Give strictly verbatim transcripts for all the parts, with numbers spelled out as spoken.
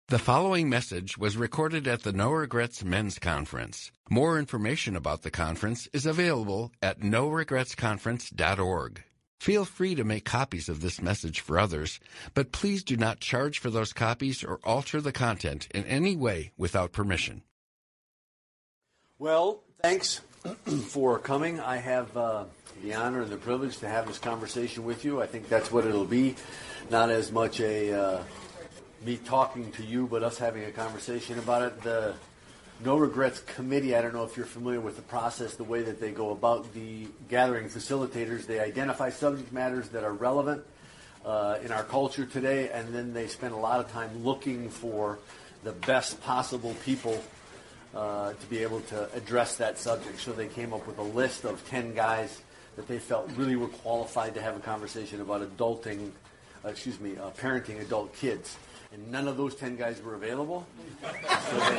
The following message was recorded at the No Regrets Men's Conference. More information about the conference is available at no regrets conference dot org. Feel free to make copies of this message for others, but please do not charge for those copies or alter the content in any way without permission. Well, thanks for coming. I have uh, the honor and the privilege to have this conversation with you. I think that's what it'll be, not as much a uh, me talking to you, but us having a conversation about it. The No Regrets Committee, I don't know if you're familiar with the process, the way that they go about the gathering facilitators. They identify subject matters that are relevant uh, in our culture today, and then they spend a lot of time looking for the best possible people uh, to be able to address that subject. So they came up with a list of ten guys that they felt really were qualified to have a conversation about adulting, uh, excuse me, uh, parenting adult kids. And none of those ten guys were available. So they,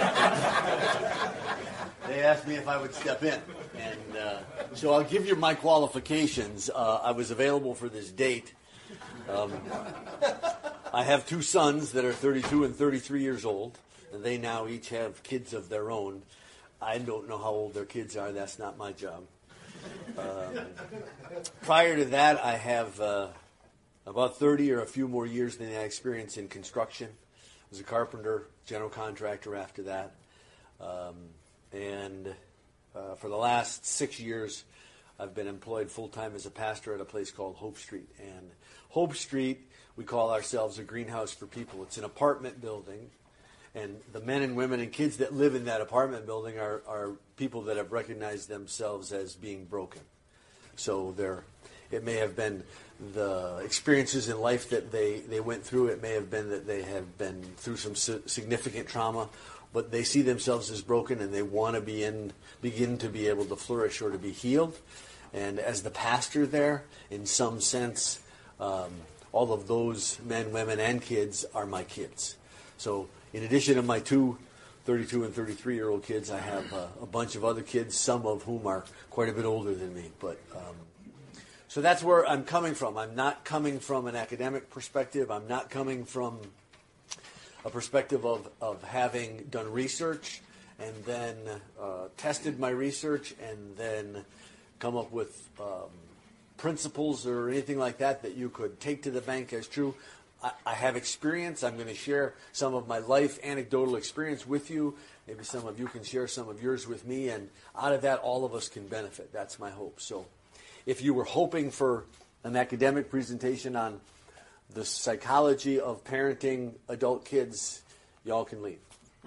they asked me if I would step in. And uh, so I'll give you my qualifications. Uh, I was available for this date. Um, I have two sons that are thirty-two and thirty-three years old. And they now each have kids of their own. I don't know how old their kids are. That's not my job. Um, prior to that, I have... Uh, About thirty or a few more years than I experienced in construction. I was a carpenter, general contractor after that. Um, and uh, for the last six years, I've been employed full-time as a pastor at a place called Hope Street. And Hope Street, we call ourselves a greenhouse for people. It's an apartment building. And the men and women and kids that live in that apartment building are, are people that have recognized themselves as being broken. So they're It may have been the experiences in life that they, they went through. It may have been that they have been through some significant trauma, but they see themselves as broken and they want to be in, begin to be able to flourish or to be healed. And as the pastor there, in some sense, um, all of those men, women, and kids are my kids. So in addition to my two thirty-two and thirty-three-year-old kids, I have uh, a bunch of other kids, some of whom are quite a bit older than me. But um, So that's where I'm coming from. I'm not coming from an academic perspective. I'm not coming from a perspective of, of having done research and then uh, tested my research and then come up with um, principles or anything like that that you could take to the bank as true. I, I have experience. I'm going to share some of my life anecdotal experience with you. Maybe some of you can share some of yours with me, and out of that, all of us can benefit. That's my hope. So if you were hoping for an academic presentation on the psychology of parenting adult kids, y'all can leave.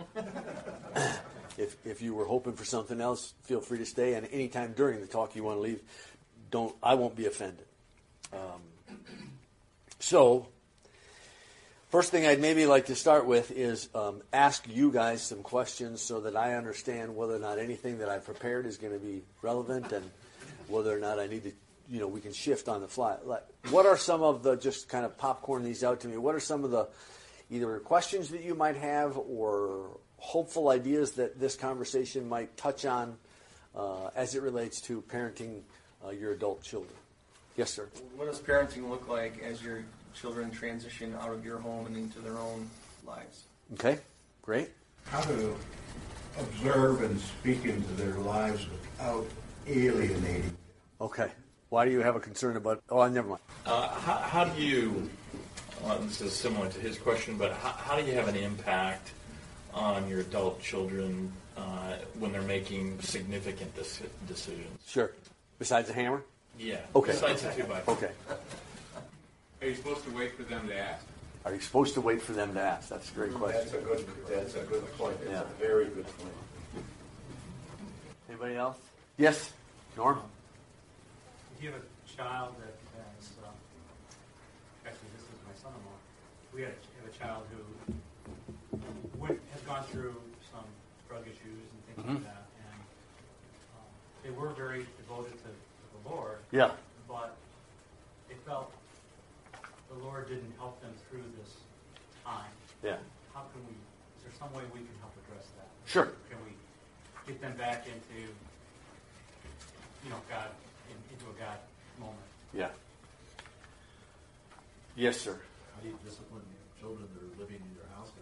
if if you were hoping for something else, feel free to stay. And anytime during the talk you want to leave, don't. I won't be offended. Um, so, first thing I'd maybe like to start with is um, ask you guys some questions so that I understand whether or not anything that I've prepared is going to be relevant and whether or not I need to, you know, we can shift on the fly. Like, what are some of the, just kind of popcorn these out to me, what are some of the either questions that you might have or hopeful ideas that this conversation might touch on uh, as it relates to parenting uh, your adult children? Yes, sir. What does parenting look like as your children transition out of your home and into their own lives? Okay, great. How to observe and speak into their lives without alienating. Okay. Why do you have a concern about... Oh, never mind. Uh, how, how do you... Well, this is similar to his question, but how, how do you have an impact on your adult children uh, when they're making significant dec- decisions? Sure. Besides the hammer? Yeah. Okay. Besides the two by four. Okay. Are you supposed to wait for them to ask? Are you supposed to wait for them to ask? That's a great question. That's a good, that's a good point. That's Yeah. a very good point. Anybody else? Yes, Norm? If you have a child that has, uh, actually this is my son-in-law, we have have a child who would, has gone through some drug issues and things Mhm. like that, and um, they were very devoted to, to the Lord, Yeah. but they felt the Lord didn't help them through this time. Yeah. How can we, is there some way we can help address that? Sure. Can we get them back into, you know, God, in, into a God moment? Yeah. Yes, sir. How do you discipline your children that are living in your house again?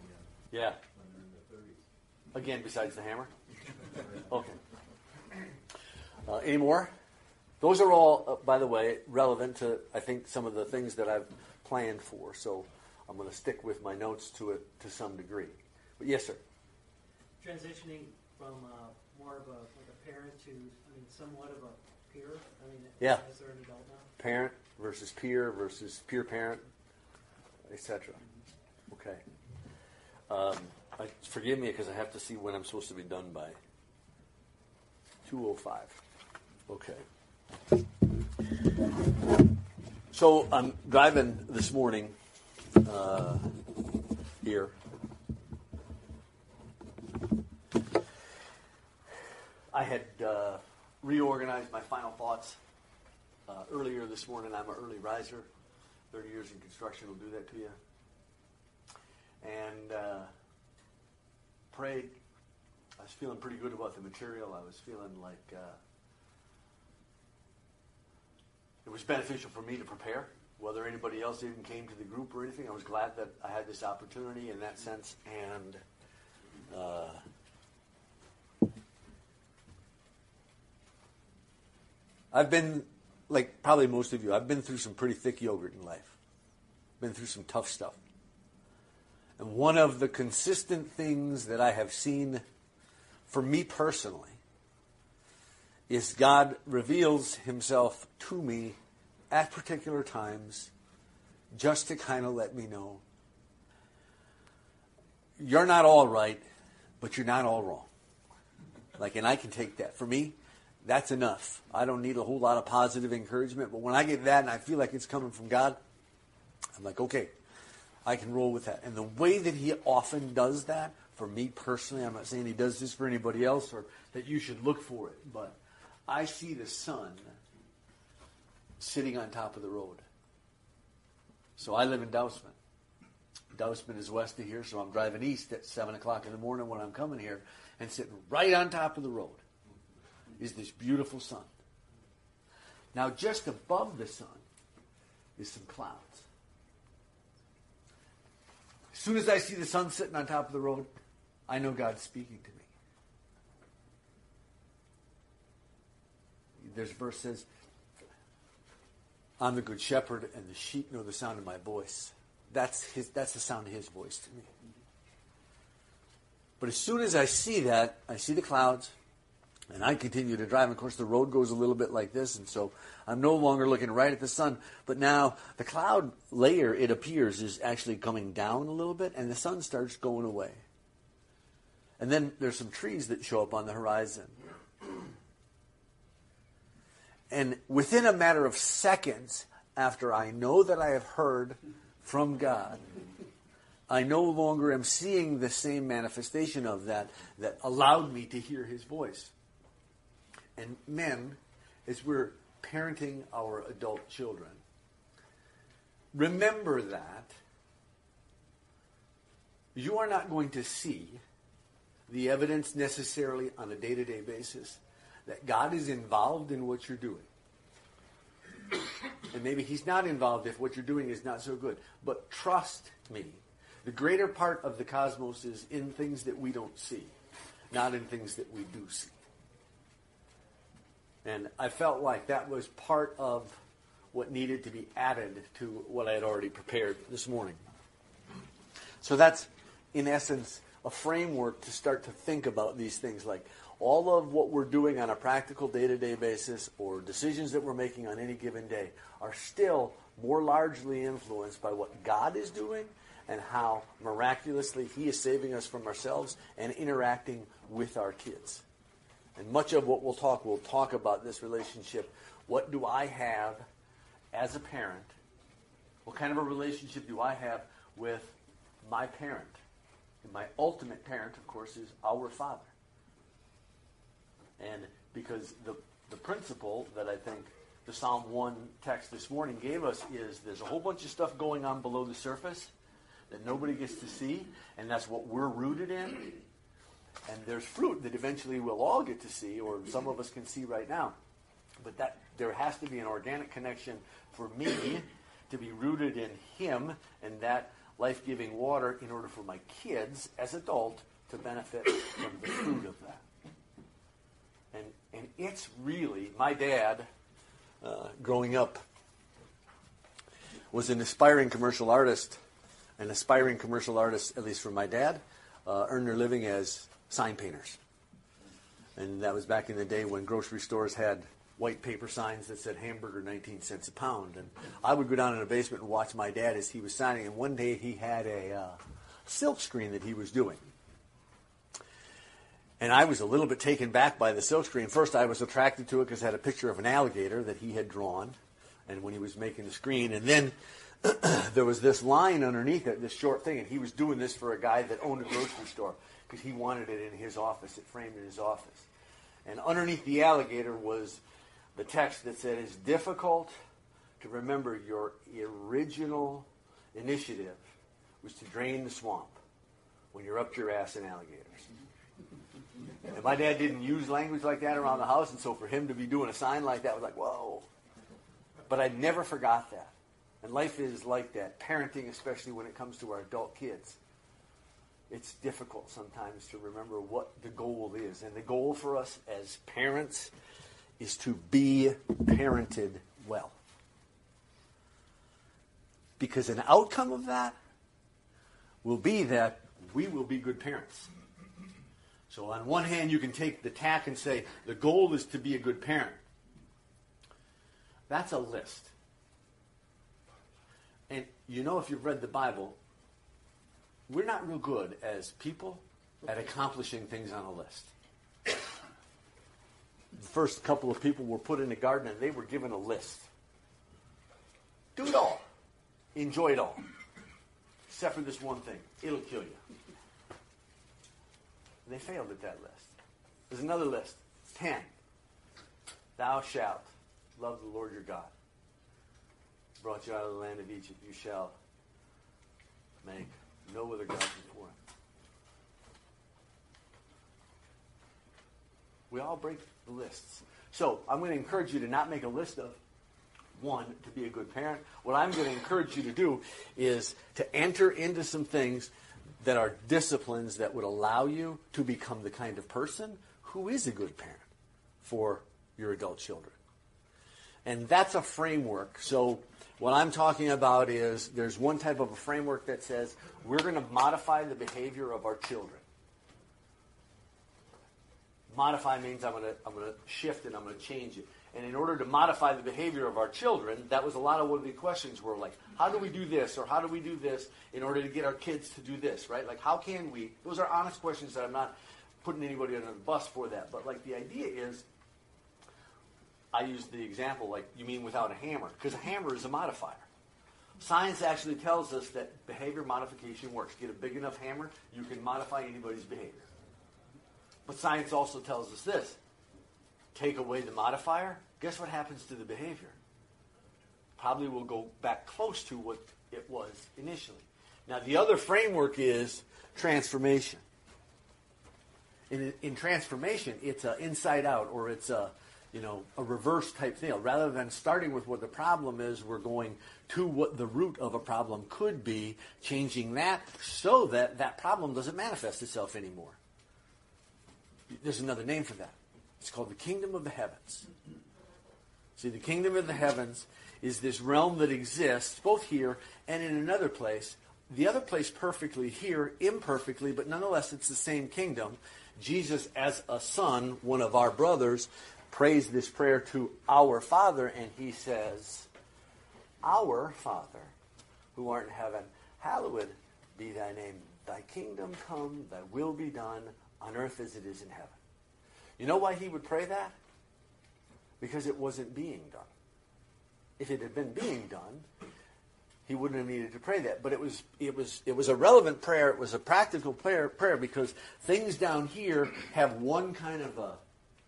Yeah. when they're in their thirties. Again, besides the hammer? Okay. Uh, any more? Those are all, uh, by the way, relevant to, I think, some of the things that I've planned for. So I'm going to stick with my notes to it to some degree. But yes, sir. Transitioning from uh, more of a, like a parent to, I mean, somewhat of a peer. I mean, Yeah. as they're an adult now. Parent versus peer versus peer parent, et cetera. Okay. Um, I, forgive me because I have to see when I'm supposed to be done by. two oh five. Okay. So I'm driving this morning uh, here. I had uh, reorganized my final thoughts uh, earlier this morning. I'm an early riser. thirty years in construction will do that to you. And uh, prayed. I was feeling pretty good about the material. I was feeling like uh, it was beneficial for me to prepare. Whether anybody else even came to the group or anything, I was glad that I had this opportunity in that sense. And uh, I've been, like probably most of you, I've been through some pretty thick yogurt in life. Been through some tough stuff. And one of the consistent things that I have seen for me personally is God reveals himself to me at particular times just to kind of let me know you're not all right, but you're not all wrong. Like, and I can take that. For me, that's enough. I don't need a whole lot of positive encouragement, but when I get that and I feel like it's coming from God, I'm like, okay, I can roll with that. And the way that he often does that, for me personally, I'm not saying he does this for anybody else or that you should look for it, but I see the sun sitting on top of the road. So I live in Dousman. Dousman is west of here, so I'm driving east at seven o'clock in the morning when I'm coming here, and sitting right on top of the road is this beautiful sun. Now, just above the sun is some clouds. As soon as I see the sun sitting on top of the road, I know God's speaking to me. There's a verse that says, I'm the good shepherd, and the sheep know the sound of my voice. That's his. That's the sound of his voice to me. But as soon as I see that, I see the clouds, and I continue to drive. And of course, the road goes a little bit like this, and so I'm no longer looking right at the sun. But now the cloud layer, it appears, is actually coming down a little bit, and the sun starts going away. And then there's some trees that show up on the horizon. And within a matter of seconds, after I know that I have heard from God, I no longer am seeing the same manifestation of that that allowed me to hear his voice. And men, as we're parenting our adult children, remember that you are not going to see the evidence necessarily on a day-to-day basis that God is involved in what you're doing. And maybe he's not involved if what you're doing is not so good. But trust me, the greater part of the cosmos is in things that we don't see, not in things that we do see. And I felt like that was part of what needed to be added to what I had already prepared this morning. So that's, in essence, a framework to start to think about these things, like all of what we're doing on a practical day-to-day basis or decisions that we're making on any given day are still more largely influenced by what God is doing and how miraculously he is saving us from ourselves and interacting with our kids. And much of what we'll talk, we'll talk about this relationship. What do I have as a parent? What kind of a relationship do I have with my parent? And my ultimate parent, of course, is our Father. And because the the principle that I think the Psalm one text this morning gave us is there's a whole bunch of stuff going on below the surface that nobody gets to see, and that's what we're rooted in. And there's fruit that eventually we'll all get to see, or some of us can see right now. But that there has to be an organic connection for me to be rooted in him, and that life-giving water in order for my kids, as adults, to benefit from the fruit of that. And and it's really, my dad, uh, growing up, was an aspiring commercial artist. An aspiring commercial artist, at least for my dad, uh, earned their living as sign painters. And that was back in the day when grocery stores had white paper signs that said hamburger nineteen cents a pound. And I would go down in the basement and watch my dad as he was signing. And one day he had a uh, silk screen that he was doing. And I was a little bit taken back by the silk screen. First, I was attracted to it because it had a picture of an alligator that he had drawn, and when he was making the screen. And then there was this line underneath it, this short thing, and he was doing this for a guy that owned a grocery store because he wanted it in his office, it framed in his office. And underneath the alligator was the text that said, "It's difficult to remember your original initiative was to drain the swamp when you're up your ass in alligators." And my dad didn't use language like that around the house, and so for him to be doing a sign like that was like, whoa. But I never forgot that. And life is like that, parenting, especially when it comes to our adult kids. It's difficult sometimes to remember what the goal is. And the goal for us as parents is to be parented well. Because an outcome of that will be that we will be good parents. So on one hand, you can take the tack and say, the goal is to be a good parent. That's a list. And you know, if you've read the Bible, we're not real good as people at accomplishing things on a list. The first couple of people were put in a garden and they were given a list. Do it all. Enjoy it all. Except for this one thing. It'll kill you. They failed at that list. There's another list. Ten. Thou shalt love the Lord your God. Brought you out of the land of Egypt. You shall make no other gods before him. We all break the lists. So I'm going to encourage you to not make a list of one, to be a good parent. What I'm going to encourage you to do is to enter into some things that are disciplines that would allow you to become the kind of person who is a good parent for your adult children. And that's a framework. So what I'm talking about is there's one type of a framework that says we're going to modify the behavior of our children. Modify means I'm going to I'm going to shift it, I'm going to change it. And in order to modify the behavior of our children, that was a lot of what the questions were like, how do we do this or how do we do this in order to get our kids to do this, right? Like, how can we? Those are honest questions that I'm not putting anybody under the bus for that. But, like, the idea is, I use the example, like, you mean without a hammer? Because a hammer is a modifier. Science actually tells us that behavior modification works. Get a big enough hammer, you can modify anybody's behavior. But science also tells us this. Take away the modifier, guess what happens to the behavior? Probably will go back close to what it was initially. Now, the other framework is transformation. In, in transformation, it's a inside out, or it's a, you know, a reverse type thing. Rather than starting with what the problem is, we're going to what the root of a problem could be, changing that so that that problem doesn't manifest itself anymore. There's another name for that. It's called the kingdom of the heavens. See, the kingdom of the heavens is this realm that exists both here and in another place. The other place perfectly, here imperfectly, but nonetheless it's the same kingdom. Jesus, as a son, one of our brothers, prays this prayer to our Father, and he says, Our Father, who art in heaven, hallowed be thy name. Thy kingdom come, thy will be done on earth as it is in heaven. You know why he would pray that? Because it wasn't being done. If it had been being done, he wouldn't have needed to pray that. But it was it was it was a relevant prayer. It was a practical prayer prayer because things down here have one kind of a uh,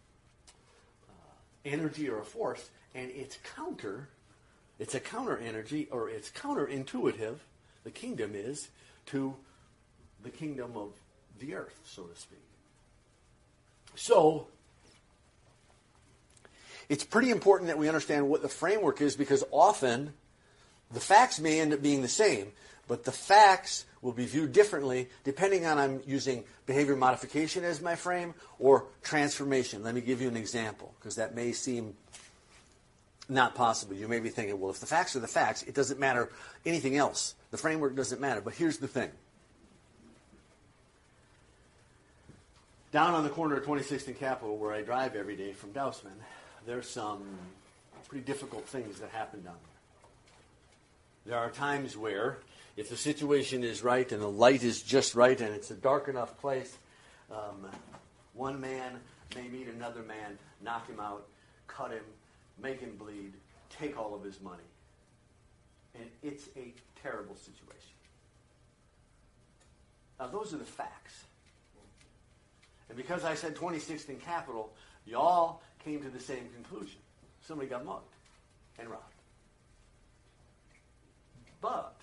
energy or a force, and it's counter. It's a counter energy, or it's counterintuitive. The kingdom is to the kingdom of the earth, so to speak. So, it's pretty important that we understand what the framework is, because often the facts may end up being the same, But the facts will be viewed differently depending on I'm using behavior modification as my frame or transformation. Let me give you an example, because that may seem not possible. You may be thinking, well, if the facts are the facts, it doesn't matter anything else. The framework doesn't matter. But here's the thing. Down on the corner of twenty-sixth and Capitol, where I drive every day from Dousman, there's some pretty difficult things that happen down there. There are times where, if the situation is right and the light is just right and it's a dark enough place, um, one man may meet another man, knock him out, cut him, make him bleed, take all of his money. And it's a terrible situation. Now, those are the facts. And because I said twenty-sixth and Capitol, y'all came to the same conclusion. Somebody got mugged and robbed. But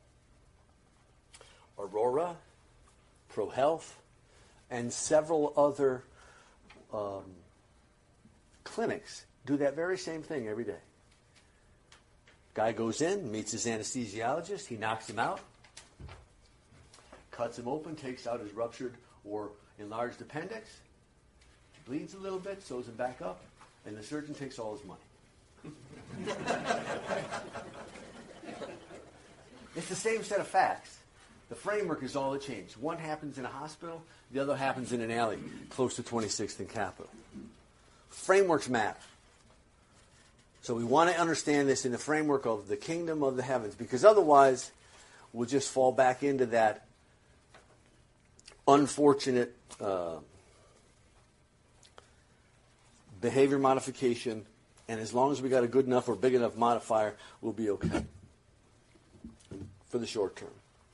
Aurora, ProHealth, and several other um, clinics do that very same thing every day. Guy goes in, meets his anesthesiologist, he knocks him out, cuts him open, takes out his ruptured or enlarged appendix, bleeds a little bit, sews him back up, and the surgeon takes all his money. It's the same set of facts. The framework is all that changed. One happens in a hospital, the other happens in an alley close to twenty-sixth and Capitol. Frameworks matter. So we want to understand this in the framework of the kingdom of the heavens, because otherwise we'll just fall back into that unfortunate uh, behavior modification, and as long as we got a good enough or big enough modifier, we'll be okay for the short term.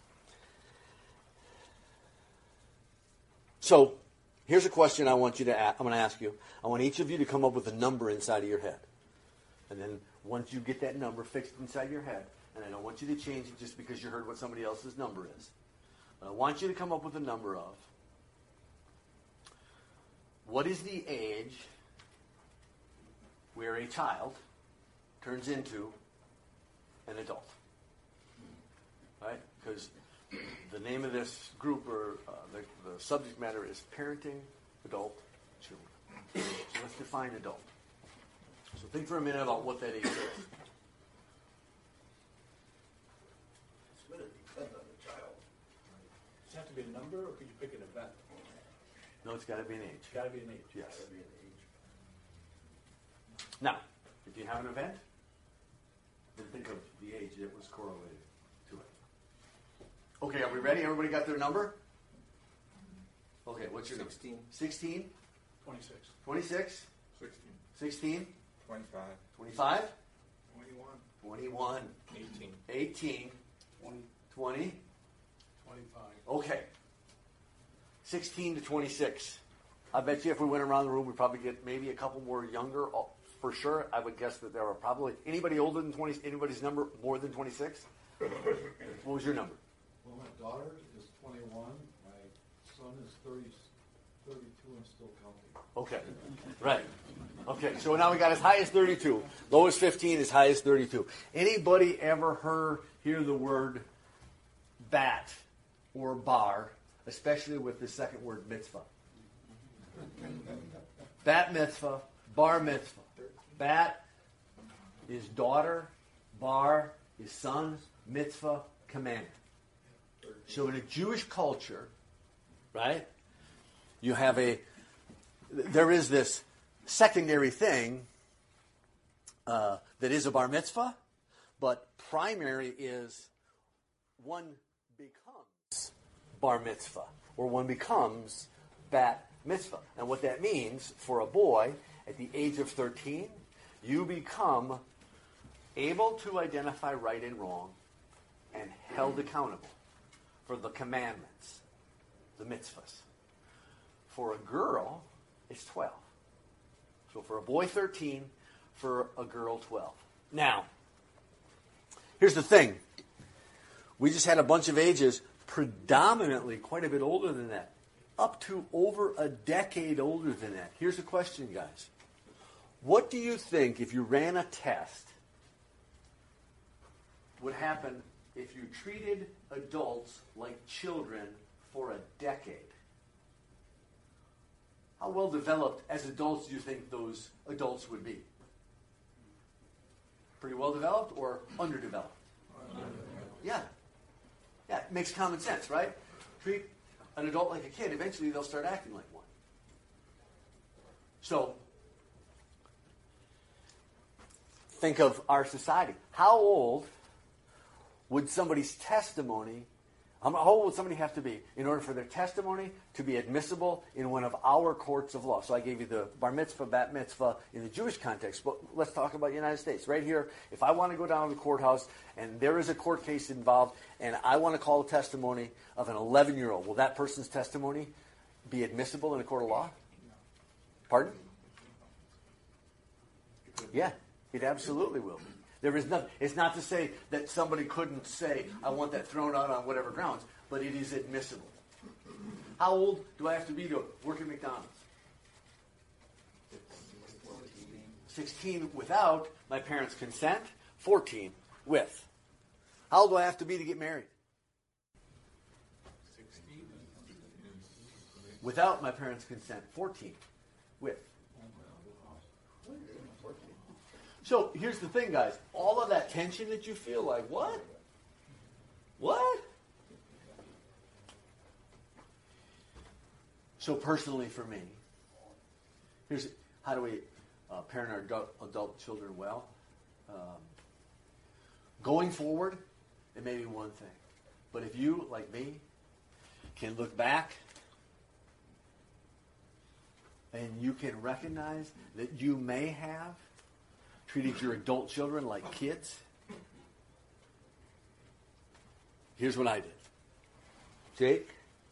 So here's a question I want you to ask, I'm going to ask you. I want each of you to come up with a number inside of your head. And then once you get that number fixed inside your head, and I don't want you to change it just because you heard what somebody else's number is. But I want you to come up with a number of what is the age where a child turns into an adult. Right? Because the name of this group, or uh, the, the subject matter, is parenting adult children. So let's define adult. So think for a minute about what that age is. It's going to depend on the child. Does it have to be a number, or could you pick an event? No, it's got to be an age. It's got to be an age. Yes. Gotta be an age. Now, if you have an event, then think of the age that was correlated to it. Okay, are we ready? Everybody got their number? Okay, what's your Sixteen. number? sixteen? Twenty-six. twenty-six? Sixteen. sixteen? Twenty-five. twenty-five? Twenty-one. twenty-one? eighteen. eighteen? Twenty. twenty? Twenty-five. Okay. sixteen to twenty-six. I bet you if we went around the room, we'd probably get maybe a couple more younger. Oh, for sure, I would guess that there are probably anybody older than twenty. Anybody's number more than twenty-six? What was your number? Well, my daughter is twenty-one. My son is thirty, thirty-two and still counting. Okay. Right. Okay. So now we got as high as thirty-two. Low as fifteen, as high as thirty-two. Anybody ever heard hear the word bat or bar, especially with the second word mitzvah? Bat mitzvah, bar mitzvah. Bat is daughter, bar is son, mitzvah, commandment. So in a Jewish culture, right, you have a, there is this secondary thing uh, that is a bar mitzvah, but primary is one becomes bar mitzvah, or one becomes bat mitzvah. And what that means for a boy at the age of thirteen, you become able to identify right and wrong and held accountable for the commandments, the mitzvahs. For a girl, it's twelve. So for a boy, thirteen. For a girl, twelve. Now, here's the thing. We just had a bunch of ages, predominantly quite a bit older than that. Up to over a decade older than that. Here's the question, guys. What do you think, if you ran a test, would happen if you treated adults like children for a decade, how well developed as adults do you think those adults would be? Pretty well developed or underdeveloped? Yeah. Yeah, it makes common sense, right? Treat an adult like a kid, eventually they'll start acting like one. So, think of our society. How old would somebody's testimony, how old would somebody have to be in order for their testimony to be admissible in one of our courts of law? So I gave you the bar mitzvah, bat mitzvah in the Jewish context, but let's talk about the United States. Right here, if I want to go down to the courthouse and there is a court case involved and I want to call a testimony of an eleven-year-old, will that person's testimony be admissible in a court of law? Pardon? Yeah, it absolutely will be. There is nothing. It's not to say that somebody couldn't say, I want that thrown out on whatever grounds, but it is admissible. How old do I have to be to work at McDonald's? sixteen without my parents' consent, fourteen with. How old do I have to be to get married? sixteen. Without my parents' consent, fourteen with. So here's the thing, guys. All of that tension that you feel like, what? What? So personally for me, here's how do we uh, parent our adult, adult children well? Um, going forward, it may be one thing. But if you, like me, can look back and you can recognize that you may have treated your adult children like kids, here's what I did. Jake,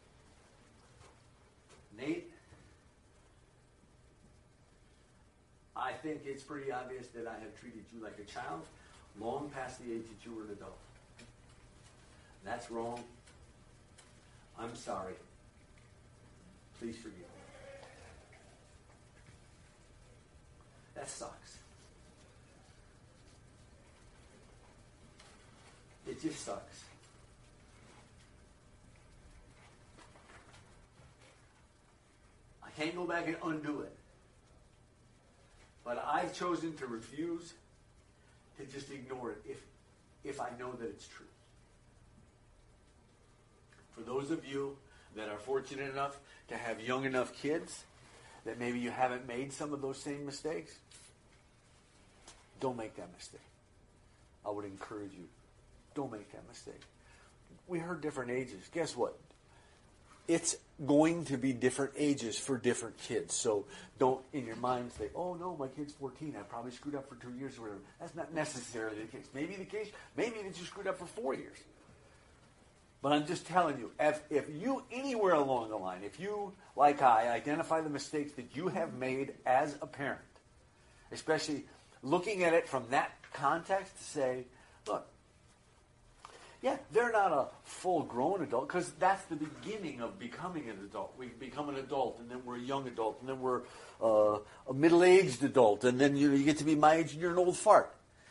Nate, I think it's pretty obvious that I have treated you like a child long past the age that you were an adult. That's wrong. I'm sorry. Please forgive me. That sucks. It just sucks. I can't go back and undo it. But I've chosen to refuse to just ignore it if, if I know that it's true. For those of you that are fortunate enough to have young enough kids that maybe you haven't made some of those same mistakes, don't make that mistake. I would encourage you. Don't make that mistake. We heard different ages. Guess what? It's going to be different ages for different kids. So don't, in your mind, say, oh, no, my kid's fourteen. I probably screwed up for two years or whatever. That's not necessarily the case. Maybe the case, maybe that you screwed up for four years. But I'm just telling you, if, if you, anywhere along the line, if you, like I, identify the mistakes that you have made as a parent, especially looking at it from that context to say, look, yeah, they're not a full-grown adult because that's the beginning of becoming an adult. We become an adult, and then we're a young adult, and then we're uh, a middle-aged adult, and then you know, you get to be my age and you're an old fart.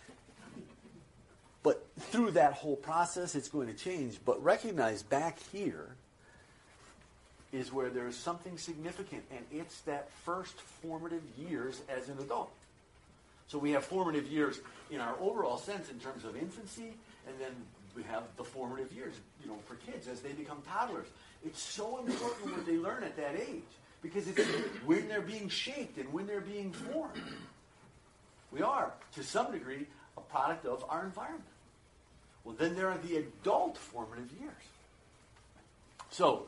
But through that whole process, it's going to change. But recognize back here is where there is something significant, and it's that first formative years as an adult. So we have formative years in our overall sense in terms of infancy, and then we have the formative years, you know, for kids as they become toddlers. It's so important what they learn at that age because it's when they're being shaped and when they're being formed. We are, to some degree, a product of our environment. Well, then there are the adult formative years. So,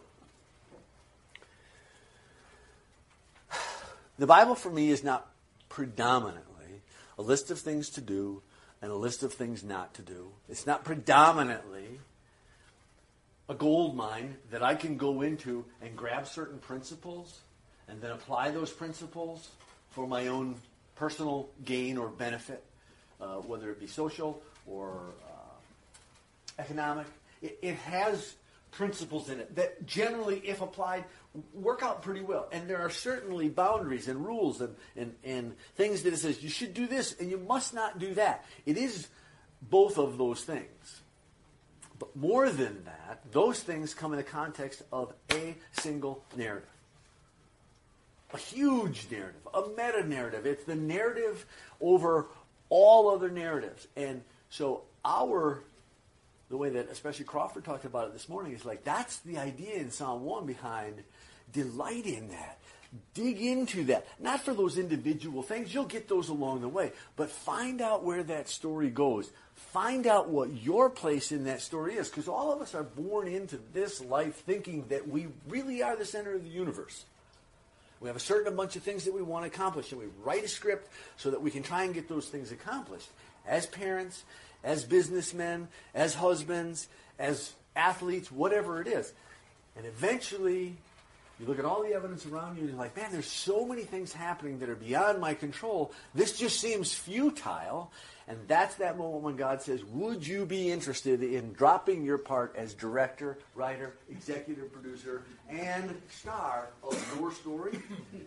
the Bible for me is not predominantly a list of things to do and a list of things not to do. It's not predominantly a gold mine that I can go into and grab certain principles and then apply those principles for my own personal gain or benefit, uh, whether it be social or uh, economic. It, it has principles in it that generally, if applied, work out pretty well. And there are certainly boundaries and rules and, and, and things that it says you should do this and you must not do that. It is both of those things. But more than that, those things come in the context of a single narrative. A huge narrative, a meta-narrative. It's the narrative over all other narratives. And so our, the way that especially Crawford talked about it this morning, is like that's the idea in Psalm one behind delight in that. Dig into that. Not for those individual things. You'll get those along the way. But find out where that story goes. Find out what your place in that story is. Because all of us are born into this life thinking that we really are the center of the universe. We have a certain bunch of things that we want to accomplish, and we write a script so that we can try and get those things accomplished. As parents, as businessmen, as husbands, as athletes, whatever it is. And eventually, you look at all the evidence around you, and you're like, man, there's so many things happening that are beyond my control. This just seems futile. And that's that moment when God says, would you be interested in dropping your part as director, writer, executive producer, and star of your story?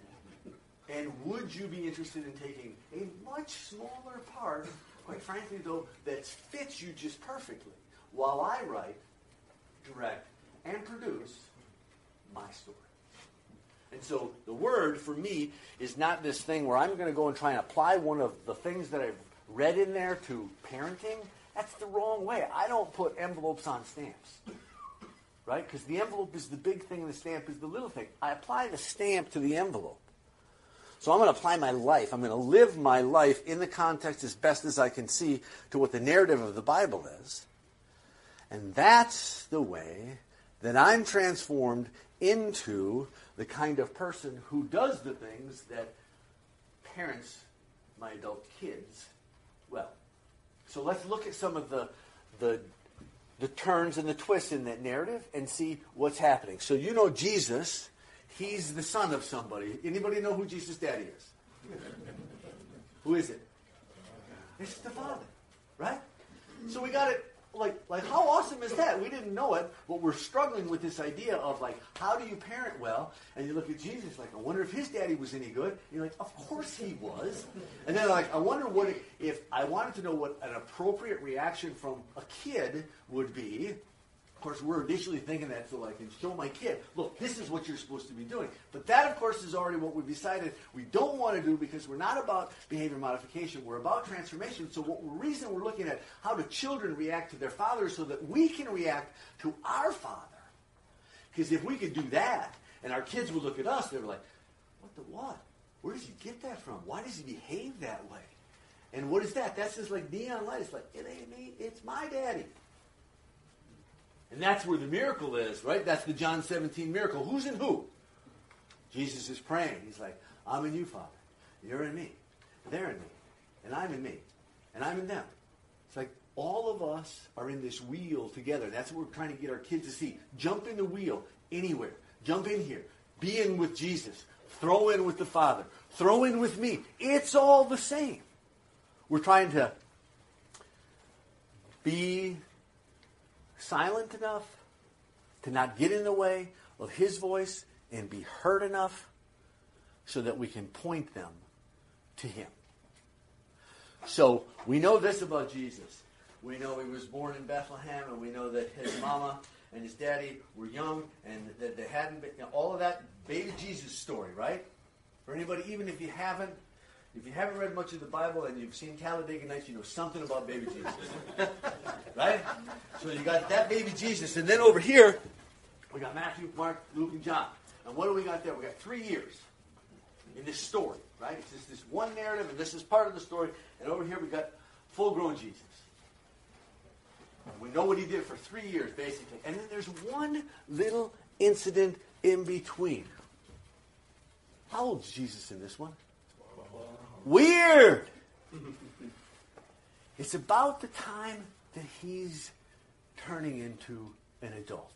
And would you be interested in taking a much smaller part, quite frankly, though, that fits you just perfectly, while I write, direct, and produce my story? And so the word, for me, is not this thing where I'm going to go and try and apply one of the things that I've read in there to parenting. That's the wrong way. I don't put envelopes on stamps. Right? Because the envelope is the big thing and the stamp is the little thing. I apply the stamp to the envelope. So I'm going to apply my life. I'm going to live my life in the context as best as I can see to what the narrative of the Bible is. And that's the way that I'm transformed into the kind of person who does the things that parents, my adult kids, well. So let's look at some of the, the the turns and the twists in that narrative and see what's happening. So you know Jesus, he's the son of somebody. Anybody know who Jesus' daddy is? Who is it? It's the Father, right? So we got it. Like, like, how awesome is that? We didn't know it, but we're struggling with this idea of, like, how do you parent well? And you look at Jesus, like, I wonder if his daddy was any good. And you're like, of course he was. And then, like, I wonder what, it, if I wanted to know what an appropriate reaction from a kid would be. Of course, we're initially thinking that so I can show my kid, look, this is what you're supposed to be doing. But that, of course, is already what we've decided we don't want to do because we're not about behavior modification. We're about transformation. So what the reason we're looking at how do children react to their fathers so that we can react to our Father. Because if we could do that, and our kids would look at us, they're like, what the what? Where does he get that from? Why does he behave that way? And what is that? That's just like neon light. It's like, it ain't me, it's my daddy. And that's where the miracle is, right? That's the John seventeen miracle. Who's in who? Jesus is praying. He's like, I'm in you, Father. You're in me. They're in me. And I'm in me. And I'm in them. It's like all of us are in this wheel together. That's what we're trying to get our kids to see. Jump in the wheel anywhere. Jump in here. Be in with Jesus. Throw in with the Father. Throw in with me. It's all the same. We're trying to be silent enough to not get in the way of his voice and be heard enough so that we can point them to him. So we know this about Jesus. We know he was born in Bethlehem, and we know that his mama and his daddy were young, and that they hadn't been, you know, all of that baby Jesus story, right? For anybody, even if you haven't, if you haven't read much of the Bible and you've seen Talladega Nights, you know something about baby Jesus. Right? So you got that baby Jesus. And then over here, we got Matthew, Mark, Luke, and John. And what do we got there? We got three years in this story. Right? It's just this one narrative, and this is part of the story. And over here we got full-grown Jesus. We know what he did for three years, basically. And then there's one little incident in between. How old is Jesus in this one? Weird. It's about the time that he's turning into an adult.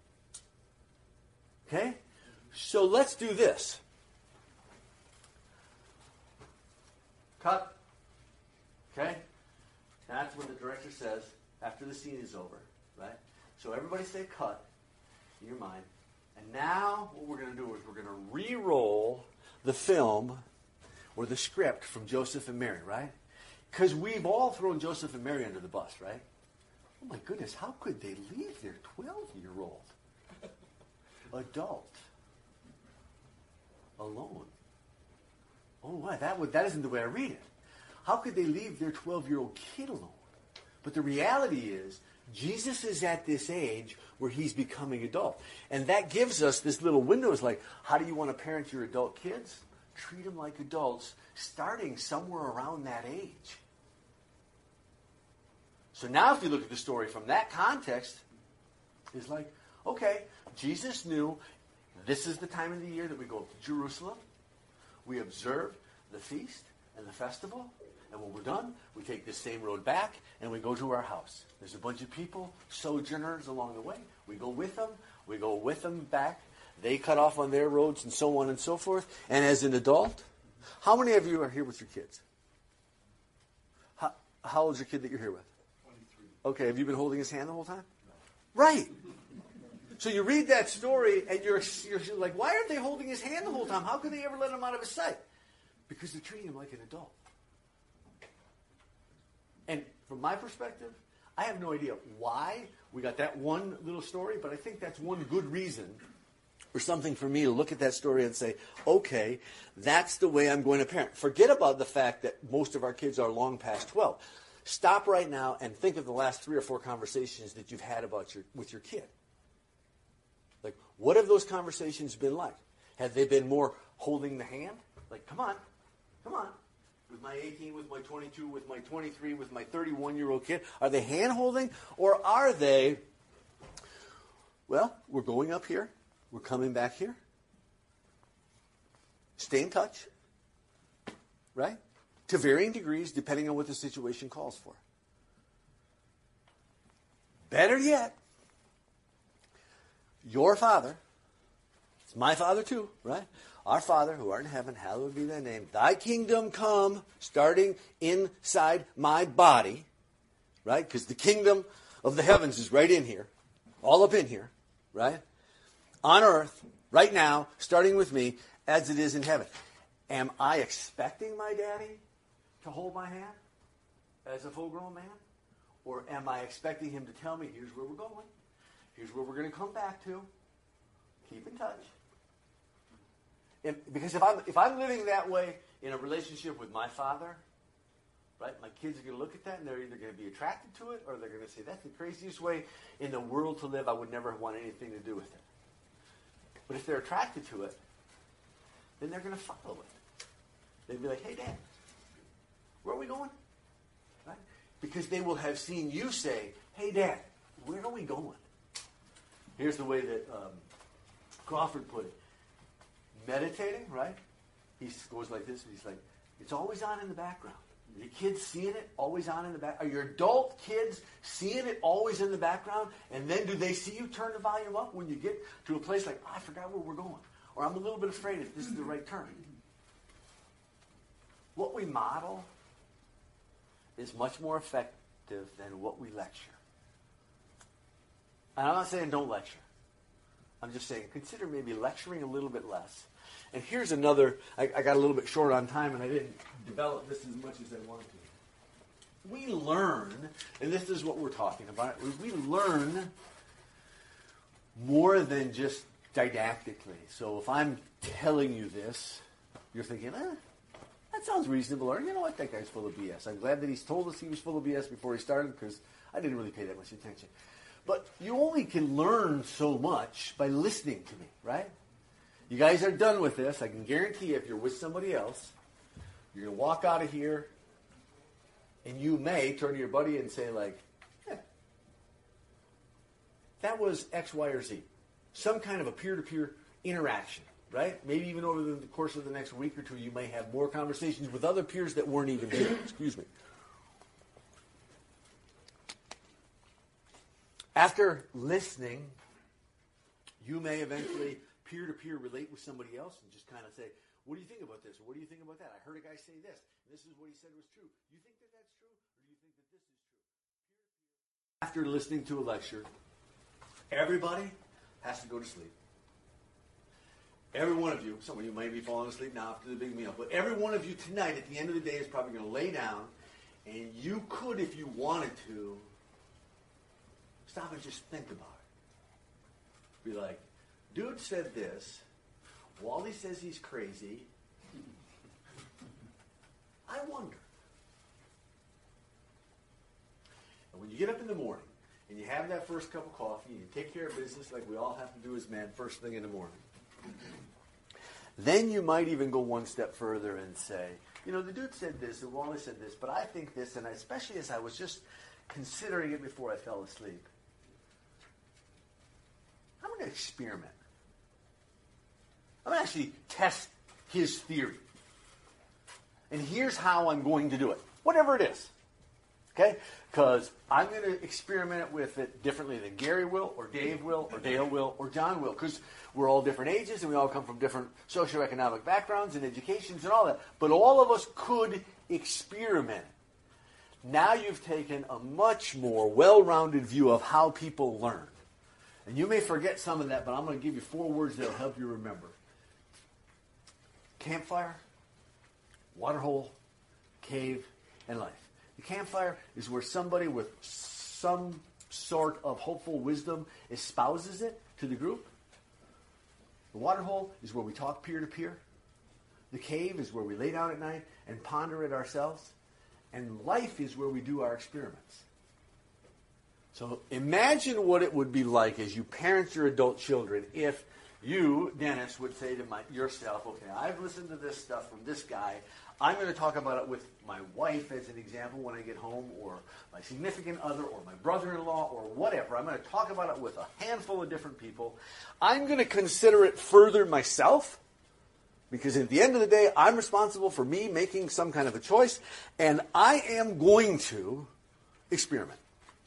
Okay? So let's do this. Cut. Okay? That's what the director says after the scene is over. Right? So everybody say cut in your mind. And now what we're going to do is we're going to re-roll the film or the script from Joseph and Mary, right? Because we've all thrown Joseph and Mary under the bus, right? Oh my goodness, how could they leave their twelve-year-old adult alone? Oh, why? That would, that isn't the way I read it. How could they leave their twelve-year-old kid alone? But the reality is, Jesus is at this age where he's becoming adult. And that gives us this little window. It's like, how do you want to parent your adult kids? Treat them like adults, starting somewhere around that age. So now if you look at the story from that context, it's like, okay, Jesus knew this is the time of the year that we go to Jerusalem. We observe the feast and the festival. And when we're done, we take this same road back and we go to our house. There's a bunch of people, sojourners along the way. We go with them. We go with them back. They cut off on their roads and so on and so forth. And as an adult, how many of you are here with your kids? How, how old is your kid that you're here with? twenty-three. Okay, have you been holding his hand the whole time? No. Right. So you read that story and you're, you're like, why aren't they holding his hand the whole time? How could they ever let him out of his sight? Because they're treating him like an adult. And from my perspective, I have no idea why we got that one little story, but I think that's one good reason or something for me to look at that story and say, okay, that's the way I'm going to parent. Forget about the fact that most of our kids are long past twelve. Stop right now and think of the last three or four conversations that you've had about your with your kid. Like, what have those conversations been like? Have they been more holding the hand? Like, come on, come on. With my eighteen, with my twenty-two, with my twenty-three, with my thirty-one-year-old kid? Are they hand-holding? Or are they, well, we're going up here. We're coming back here. Stay in touch. Right? To varying degrees, depending on what the situation calls for. Better yet, your Father, it's my Father too, right? Our Father, who art in heaven, hallowed be thy name. Thy kingdom come, starting inside my body, right? Because the kingdom of the heavens is right in here, all up in here, right? On earth, right now, starting with me, as it is in heaven. Am I expecting my daddy to hold my hand as a full-grown man? Or am I expecting him to tell me, here's where we're going, here's where we're going to come back to, keep in touch? And because if I'm, if I'm living that way in a relationship with my Father, right, my kids are going to look at that and they're either going to be attracted to it or they're going to say, that's the craziest way in the world to live. I would never want anything to do with it. But if they're attracted to it, then they're going to follow it. They'd be like, hey, Dad, where are we going? Right? Because they will have seen you say, hey, Dad, where are we going? Here's the way that um, Crawford put it. Meditating, right? He goes like this. He's like, it's always on in the background. Are your kids seeing it always on in the back? Are your adult kids seeing it always in the background? And then do they see you turn the volume up when you get to a place like, oh, I forgot where we're going. Or I'm a little bit afraid if this is the right turn. What we model is much more effective than what we lecture. And I'm not saying don't lecture. I'm just saying consider maybe lecturing a little bit less. And here's another, I, I got a little bit short on time and I didn't develop this as much as I wanted to. We learn, and this is what we're talking about, we learn more than just didactically. So if I'm telling you this, you're thinking, eh, that sounds reasonable, or you know what, that guy's full of B S. I'm glad that he's told us he was full of B S before he started because I didn't really pay that much attention. But you only can learn so much by listening to me, right? You guys are done with this. I can guarantee you if you're with somebody else, you're going to walk out of here and you may turn to your buddy and say like, eh, that was X, Y, or Z. Some kind of a peer-to-peer interaction, right? Maybe even over the course of the next week or two, you may have more conversations with other peers that weren't even here. Excuse me. After listening, you may eventually peer-to-peer relate with somebody else and just kind of say, what do you think about this? Or what do you think about that? I heard a guy say this. And this is what he said was true. Do you think that that's true? Or do you think that this is true? After listening to a lecture, everybody has to go to sleep. Every one of you, some of you may be falling asleep now after the big meal, but every one of you tonight at the end of the day is probably going to lay down, and you could, if you wanted to, stop and just think about it. Be like, dude said this. Wally says he's crazy. I wonder. And when you get up in the morning and you have that first cup of coffee and you take care of business like we all have to do as men first thing in the morning, then you might even go one step further and say, you know, the dude said this and Wally said this, but I think this, and especially as I was just considering it before I fell asleep, I'm going to experiment. I'm going to actually test his theory. And here's how I'm going to do it. Whatever it is. Okay? Because I'm going to experiment with it differently than Gary will, or Dave will, or Dale will, or John will. Because we're all different ages, and we all come from different socioeconomic backgrounds and educations and all that. But all of us could experiment. Now you've taken a much more well-rounded view of how people learn. And you may forget some of that, but I'm going to give you four words that will help you remember. Campfire, waterhole, cave, and life. The campfire is where somebody with some sort of hopeful wisdom espouses it to the group. The waterhole is where we talk peer to peer. The cave is where we lay down at night and ponder it ourselves. And life is where we do our experiments. So imagine what it would be like as you parent your adult children if you, Dennis, would say to my, yourself, okay, I've listened to this stuff from this guy. I'm going to talk about it with my wife as an example when I get home, or my significant other, or my brother-in-law, or whatever. I'm going to talk about it with a handful of different people. I'm going to consider it further myself, because at the end of the day, I'm responsible for me making some kind of a choice, and I am going to experiment.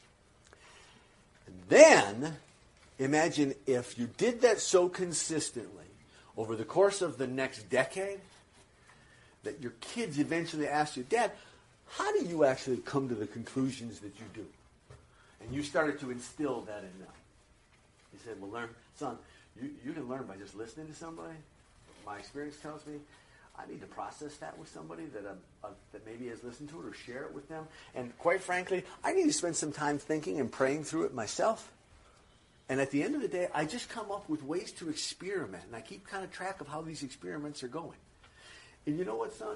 And then, imagine if you did that so consistently over the course of the next decade, that your kids eventually ask you, Dad, how do you actually come to the conclusions that you do? And you started to instill that in them. He said, well, learn, son, you, you can learn by just listening to somebody. My experience tells me I need to process that with somebody that uh, uh, that maybe has listened to it, or share it with them. And quite frankly, I need to spend some time thinking and praying through it myself. And at the end of the day, I just come up with ways to experiment. And I keep kind of track of how these experiments are going. And you know what, son?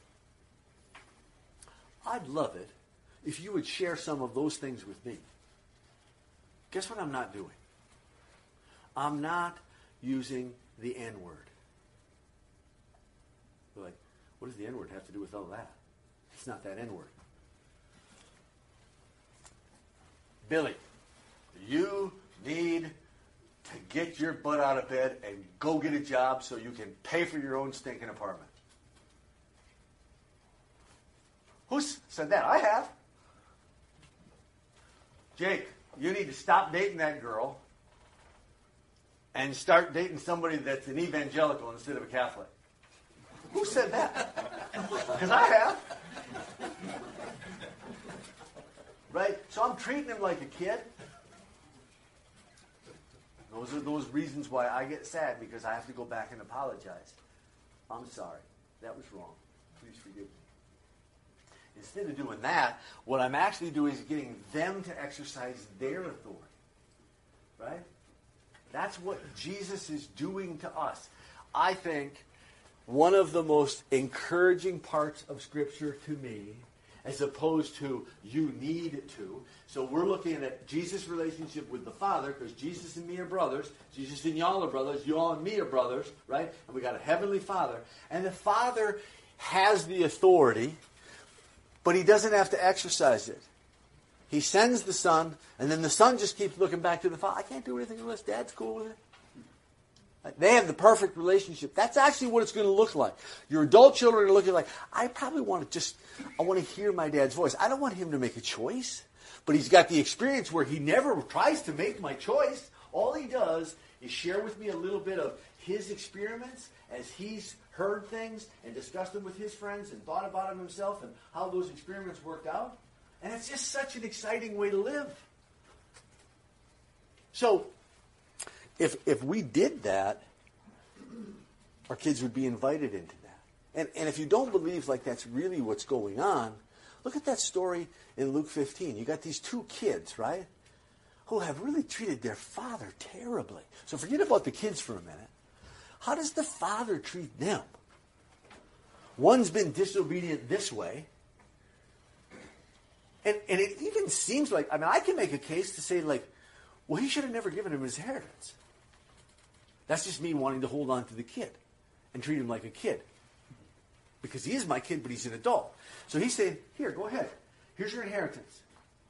I'd love it if you would share some of those things with me. Guess what I'm not doing? I'm not using the N-word. You're like, what does the N-word have to do with all that? It's not that N-word. Billy, you need to get your butt out of bed and go get a job so you can pay for your own stinking apartment. Who said that? I have. Jake, you need to stop dating that girl and start dating somebody that's an evangelical instead of a Catholic. Who said that? Because I have. Right? So I'm treating him like a kid. Those are those reasons why I get sad, because I have to go back and apologize. I'm sorry. That was wrong. Please forgive me. Instead of doing that, what I'm actually doing is getting them to exercise their authority. Right? That's what Jesus is doing to us. I think one of the most encouraging parts of Scripture to me, as opposed to you need to. So we're looking at Jesus' relationship with the Father, because Jesus and me are brothers. Jesus and y'all are brothers. Y'all and me are brothers, right? And we got a heavenly Father. And the Father has the authority, but he doesn't have to exercise it. He sends the Son, and then the Son just keeps looking back to the Father. I can't do anything unless Dad's cool with it. They have the perfect relationship. That's actually what it's going to look like. Your adult children are looking like, I probably want to just, I want to hear my dad's voice. I don't want him to make a choice. But he's got the experience where he never tries to make my choice. All he does is share with me a little bit of his experiments as he's heard things and discussed them with his friends and thought about them himself and how those experiments worked out. And it's just such an exciting way to live. So, If if we did that, our kids would be invited into that. And and if you don't believe like that's really what's going on, look at that story in Luke fifteen. You got these two kids, right, who have really treated their father terribly. So forget about the kids for a minute. How does the father treat them? One's been disobedient this way. And, and it even seems like, I mean, I can make a case to say, like, well, he should have never given him his inheritance. That's just me wanting to hold on to the kid and treat him like a kid. Because he is my kid, but he's an adult. So he's saying, here, go ahead. Here's your inheritance.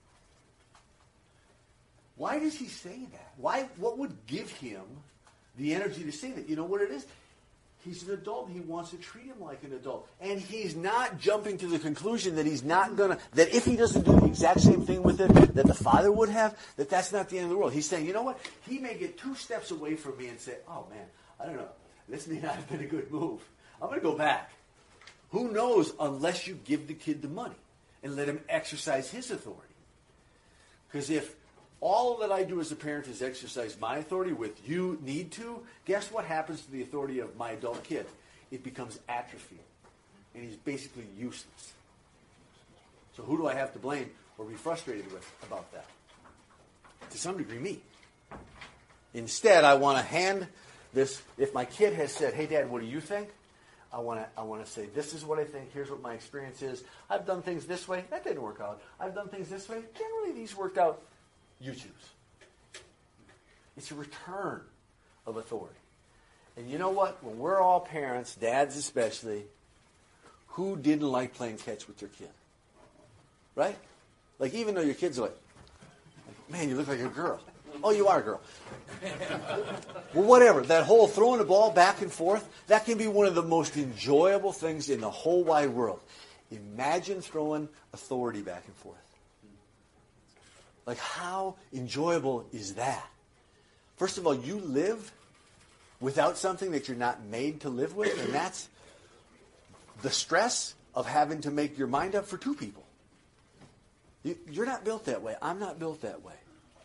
Why does he say that? Why? What would give him the energy to say that? You know what it is? He's an adult. He wants to treat him like an adult. And he's not jumping to the conclusion that he's not going to, that if he doesn't do the exact same thing with it that the father would have, that that's not the end of the world. He's saying, you know what? He may get two steps away from me and say, oh man, I don't know. This may not have been a good move. I'm going to go back. Who knows unless you give the kid the money and let him exercise his authority. Because if all that I do as a parent is exercise my authority with you need to, guess what happens to the authority of my adult kid? It becomes atrophy. And he's basically useless. So who do I have to blame or be frustrated with about that? To some degree, me. Instead, I want to hand this, if my kid has said, hey, Dad, what do you think? I want to I want to say, this is what I think. Here's what my experience is. I've done things this way. That didn't work out. I've done things this way. Generally, these worked out. You choose. It's a return of authority. And you know what? When we're all parents, dads especially, who didn't like playing catch with their kid? Right? Like, even though your kids are like, man, you look like a girl. Oh, you are a girl. Well, whatever. That whole throwing the ball back and forth, that can be one of the most enjoyable things in the whole wide world. Imagine throwing authority back and forth. Like, how enjoyable is that? First of all, you live without something that you're not made to live with, and that's the stress of having to make your mind up for two people. You, you're not built that way. I'm not built that way.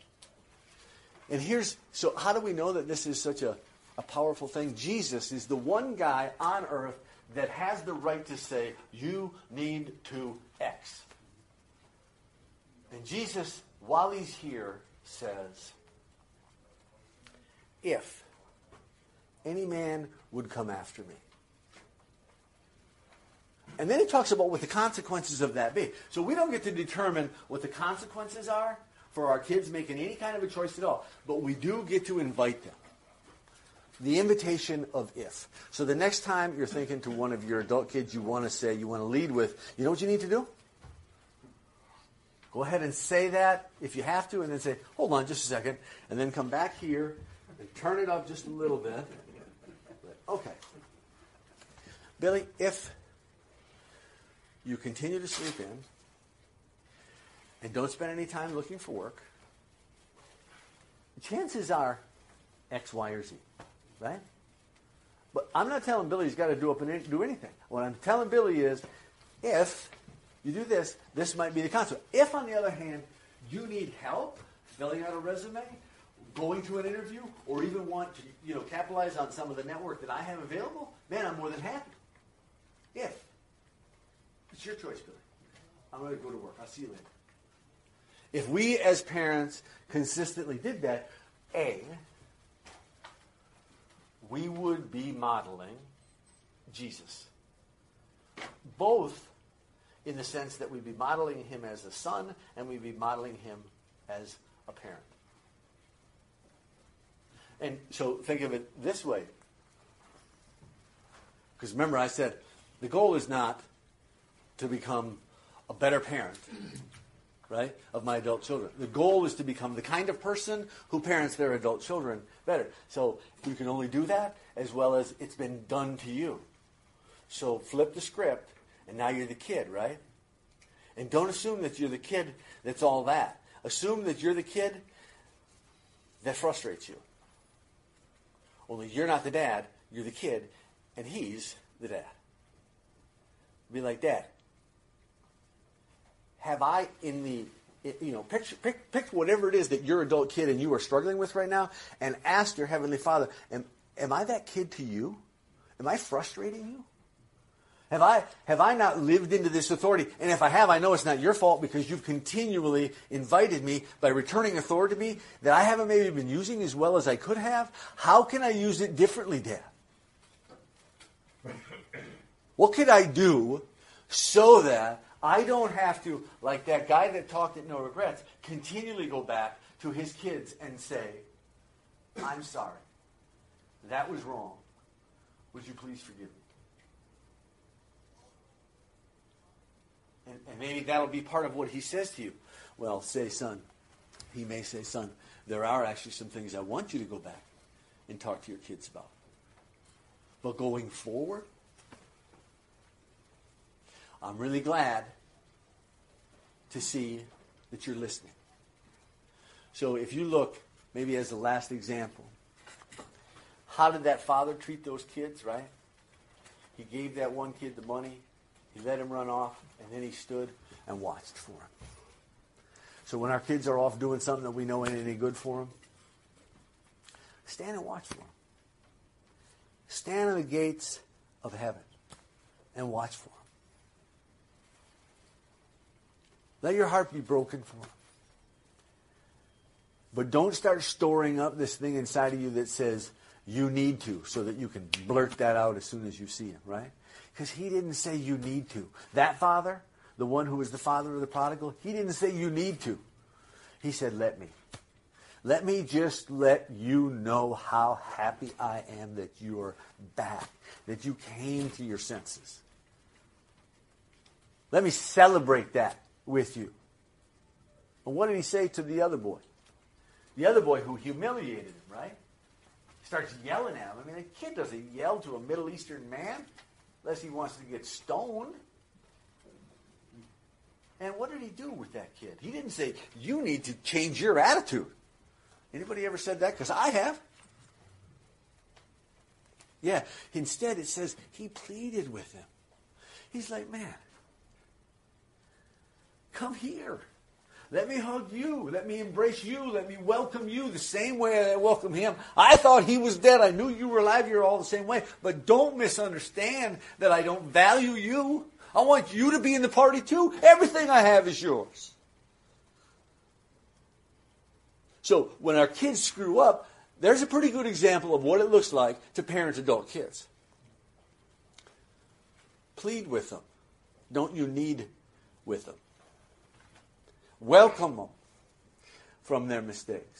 And here's, so how do we know that this is such a, a powerful thing? Jesus is the one guy on earth that has the right to say, you need to X. And Jesus, while he's here, says, if any man would come after me. And then he talks about what the consequences of that be. So we don't get to determine what the consequences are for our kids making any kind of a choice at all. But we do get to invite them. The invitation of if. So the next time you're thinking to one of your adult kids you want to say, you want to lead with, you know what you need to do? Go ahead and say that if you have to, and then say, hold on just a second, and then come back here and turn it up just a little bit. Okay. Billy, if you continue to sleep in and don't spend any time looking for work, chances are X, Y, or Z, right? But I'm not telling Billy he's got to do up and do anything. What I'm telling Billy is, if you do this, this might be the consequence. If, on the other hand, you need help filling out a resume, going to an interview, or even want to, you know, capitalize on some of the network that I have available, man, I'm more than happy. If. It's your choice, Billy. I'm going to go to work. I'll see you later. If we as parents consistently did that, A, we would be modeling Jesus. Both in the sense that we'd be modeling him as a son and we'd be modeling him as a parent. And so think of it this way. Because remember I said the goal is not to become a better parent, right, of my adult children. The goal is to become the kind of person who parents their adult children better. So you can only do that as well as it's been done to you. So flip the script, and now you're the kid, right? And don't assume that you're the kid that's all that. Assume that you're the kid that frustrates you. Only you're not the dad, you're the kid, and he's the dad. Be like, Dad, have I in the, you know, pick, pick, pick whatever it is that your adult kid and you are struggling with right now and ask your Heavenly Father, am, am I that kid to you? Am I frustrating you? Have I, have I not lived into this authority? And if I have, I know it's not your fault because you've continually invited me by returning authority to me that I haven't maybe been using as well as I could have. How can I use it differently, Dad? What could I do so that I don't have to, like that guy that talked at No Regrets, continually go back to his kids and say, I'm sorry. That was wrong. Would you please forgive me? And, and maybe that'll be part of what he says to you. Well, say, son, he may say, son, there are actually some things I want you to go back and talk to your kids about. But going forward, I'm really glad to see that you're listening. So if you look, maybe as the last example, how did that father treat those kids, right? He gave that one kid the money. He let him run off, and then he stood and watched for him. So when our kids are off doing something that we know ain't any good for them, stand and watch for them. Stand on the gates of heaven and watch for them. Let your heart be broken for them. But don't start storing up this thing inside of you that says you need to, so that you can blurt that out as soon as you see him, right? Because he didn't say you need to. That father, the one who was the father of the prodigal, he didn't say you need to. He said, let me. Let me just let you know how happy I am that you're back, that you came to your senses. Let me celebrate that with you. And what did he say to the other boy? The other boy who humiliated him, right? Starts yelling at him. I mean, a kid doesn't yell to a Middle Eastern man unless he wants to get stoned. And what did he do with that kid? He didn't say, you need to change your attitude. Anybody ever said that? Because I have. Yeah. Instead, it says he pleaded with him. He's like, man, come here. Let me hug you. Let me embrace you. Let me welcome you the same way I welcome him. I thought he was dead. I knew you were alive. You're all the same way. But don't misunderstand that I don't value you. I want you to be in the party too. Everything I have is yours. So when our kids screw up, there's a pretty good example of what it looks like to parent adult kids. Plead with them. Don't you need with them. Welcome them from their mistakes.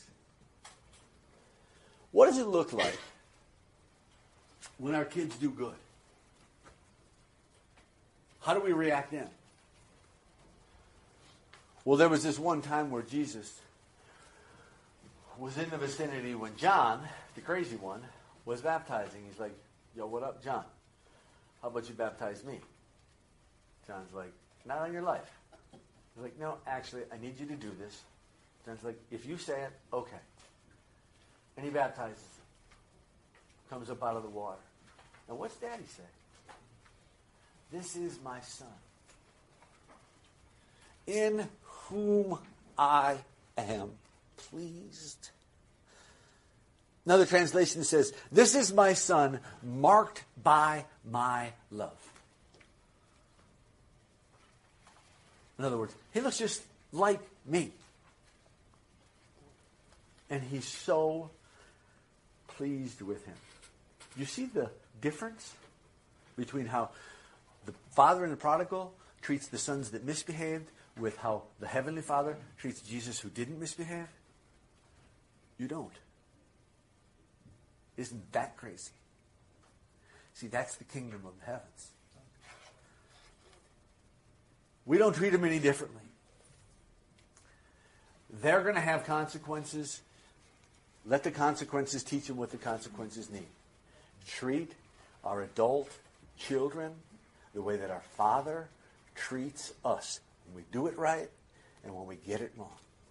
What does it look like when our kids do good? How do we react then? Well, there was this one time where Jesus was in the vicinity when John, the crazy one, was baptizing. He's like, yo, what up, John? How about you baptize me? John's like, not on your life. He's like, no, actually, I need you to do this. John's like, if you say it, okay. And he baptizes him. Comes up out of the water. Now, what's Daddy say? This is my son, in whom I am pleased. Another translation says, this is my son, marked by my love. In other words, he looks just like me. And he's so pleased with him. You see the difference between how the father in the prodigal treats the sons that misbehaved with how the heavenly Father treats Jesus who didn't misbehave? You don't. Isn't that crazy? See, that's the kingdom of the heavens. We don't treat them any differently. They're going to have consequences. Let the consequences teach them what the consequences need. Treat our adult children the way that our Father treats us. When we do it right and when we get it wrong.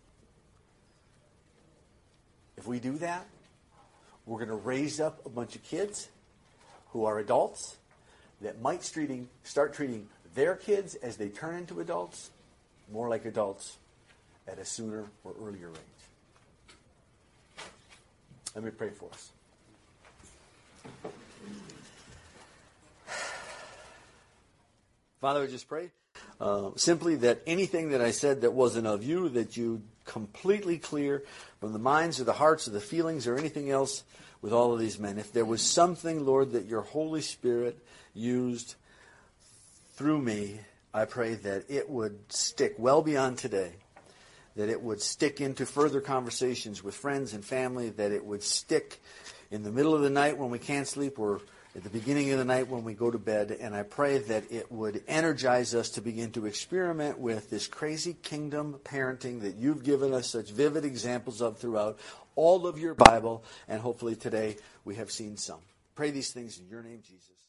If we do that, we're going to raise up a bunch of kids who are adults that might treating, start treating their kids as they turn into adults more like adults at a sooner or earlier age. Let me pray for us. Father, I just pray uh, simply that anything that I said that wasn't of you, that you completely clear from the minds or the hearts or the feelings or anything else with all of these men. If there was something, Lord, that your Holy Spirit used through me, I pray that it would stick well beyond today, that it would stick into further conversations with friends and family, that it would stick in the middle of the night when we can't sleep or at the beginning of the night when we go to bed. And I pray that it would energize us to begin to experiment with this crazy kingdom parenting that you've given us such vivid examples of throughout all of your Bible. And hopefully today we have seen some. Pray these things in your name, Jesus.